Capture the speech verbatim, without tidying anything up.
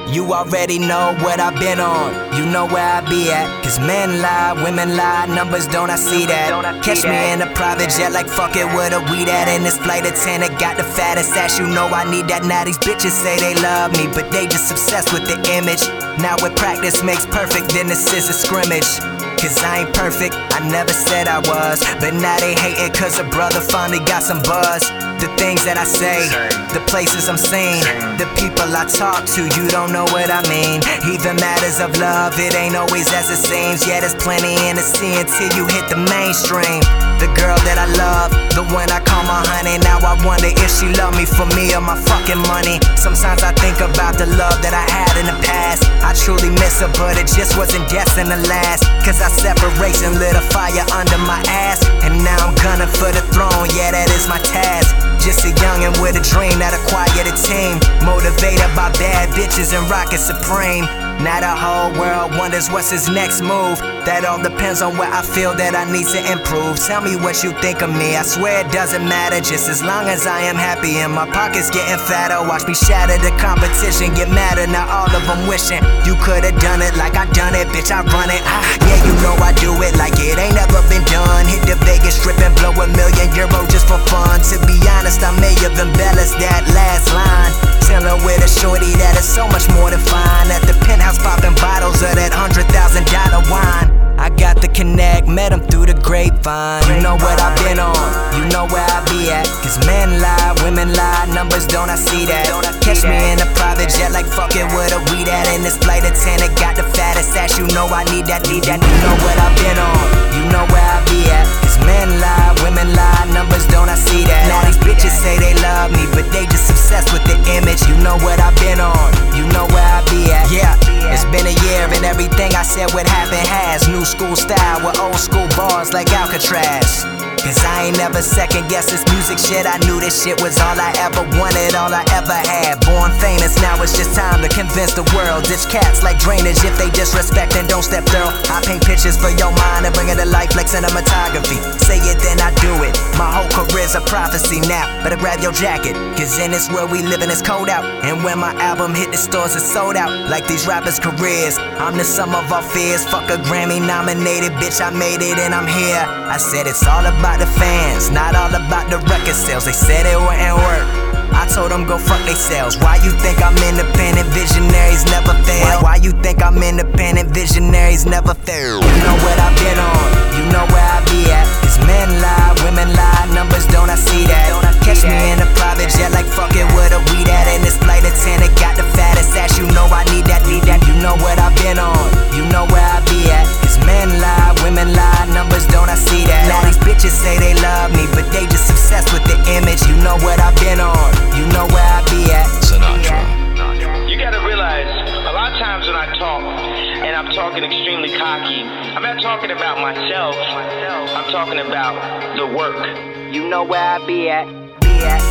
You already know what I've been on. You know where I be at. Cause men lie, women lie, numbers don't I see that. Catch me in a private jet like fuck it with a weed at. In this flight attendant got the fattest ass. You know I need that. Now these bitches say they love me, but they just obsessed with the image. Now with practice makes perfect, then this is a scrimmage. Cause I ain't perfect, I never said I was. But now they hating cause a brother finally got some buzz. The things that I say, the places I'm seen, the people I talk to, you don't know what I mean. Even matters of love, it ain't always as it seems. Yeah, there's plenty in the sea until you hit the mainstream. The girl that I love, the one I call my honey. Now I wonder if she love me for me or my fucking money. Sometimes I think about the love that I had in the past. I truly miss her, but it just wasn't destined to last. Cause our separation lit a fire under my ass. And now I'm gunning for the throne, yeah, that is my task. Just a youngin' with a dream that acquired a team. Motivated by bad bitches and rockin' supreme. Now the whole world wonders what's his next move. That all depends on where I feel that I need to improve. Tell me what you think of me, I swear it doesn't matter. Just as long as I am happy and my pockets getting fatter. Watch me shatter the competition, get madder. Now all of them wishing you could've done it like I done it. Bitch, I run it, ah, yeah, you know I do it like it ain't never been done. Hit the Vegas Strip and blow a million euro just for fun. To be honest, I may have embellished that last line. Chillin' with a shorty that is so much more than fine. At the penthouse popping bottles of that hundred thousand dollar wine. I got the connect, met him through the grapevine. You know what I've been on, you know where I be at. Cause men lie, women lie, numbers don't I see that. Catch me in a private jet like fuck it with a weed at. In this flight attendant got the fattest ass. You know I need that, need that. You know what I've been on, you know where I be at. Cause men lie, women lie, numbers don't I see that. Now these bitches say they love me, but they just obsessed with the image. You know what I've been on, you know where I be at. Yeah, it's been a year and everything I said would happen has. New school style with old school bars like Alcatraz. Cause I ain't never second guess this music shit. I knew this shit was all I ever wanted, all I ever had. Born famous, now it's just time to convince the world. Ditch cats like drainage if they disrespect and don't step through. I paint pictures for your mind and bring it to life like cinematography. Say it then I do it, my whole career's a prophecy now. Better grab your jacket, cause in this world we live in it's cold out. And when my album hit the stores it's sold out. Like these rappers' careers, I'm the sum of our fears. Fuck a Grammy nominated, bitch I made it and I'm here. I said it's all about the fans, not all about the record sales. They said it wouldn't work, I told them go fuck they selves. Why you think I'm independent, visionaries never fail? Why, why you think I'm independent, visionaries never fail? You know what I've been on, you know where I be at. Cause men lie, women lie, numbers don't I see that. Catch me in a private jet like fuck it with a weed at. In this flight attendant got the fattest ass. You know I need that, need that. You know what I've been on, you know where I be at. Cause men lie, women lie, numbers don't I see that. Now these bitches say they love me, but they just obsessed with the image. You know what I've been on, you know where I be at. Sinatra. You gotta realize, a lot of times when I talk, and I'm talking extremely cocky, I'm not talking about myself, I'm talking about the work. You know where I be at, be at.